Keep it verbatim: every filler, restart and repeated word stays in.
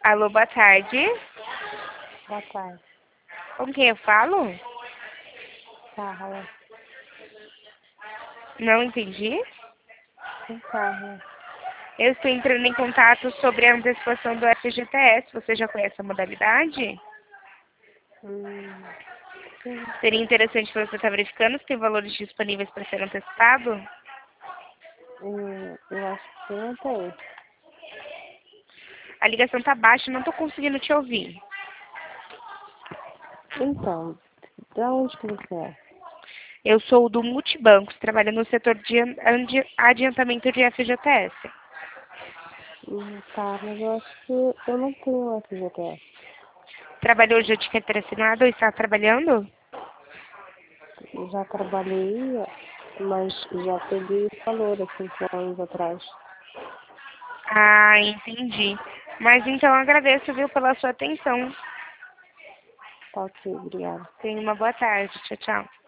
Alô, boa tarde. Boa tarde. Com quem eu falo? Carla. Não entendi. Com Carla. Eu estou entrando em contato sobre a antecipação do F G T S. Você já conhece a modalidade? Hum, sim. Seria interessante para você estar verificando se tem valores disponíveis para ser antecipado? Hum, eu acho que não tem. A ligação tá baixa, não estou conseguindo te ouvir. Então, da onde que você é? Eu sou do Multibancos, trabalho no setor de adi- adiantamento de F G T S. Hum, tá, mas eu acho que eu não tenho F G T S. Trabalhou já de carteira assinada ou está trabalhando? Eu já trabalhei, mas já peguei esse valor há cinco anos atrás. Ah, entendi. Mas então agradeço, viu, pela sua atenção. Tá ok, obrigada. Tenha uma boa tarde. Tchau, tchau.